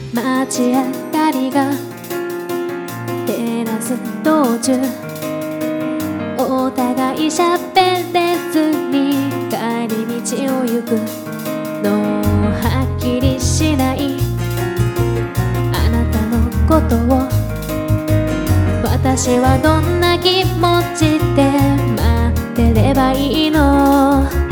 街明かりが照らす道中、お互い喋れずに帰り道を行くのはっきりしないあなたのことを、私はどんな気持ちで待ってればいいの。